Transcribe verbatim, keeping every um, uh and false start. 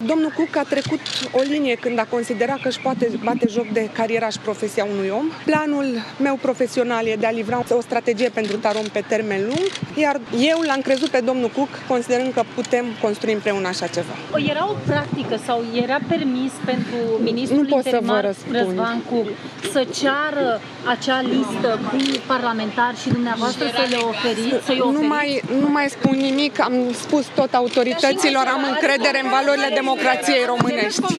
Domnul Cook a trecut o linie când a considerat că își poate bate joc de cariera și profesia unui om. Planul meu profesional e de a livra o strategie pentru Tarom pe termen lung, iar eu l-am crezut pe domnul Cook, considerând că putem construi împreună așa ceva. Era o practică sau era permis pentru ministrul interimar Răzvan Cook să ceară acea listă cu parlamentari și dumneavoastră să le oferiți, să-i oferiți? Nu mai, nu mai spun nimic, am spus tot autorităților, am încredere în valorile democrației românești.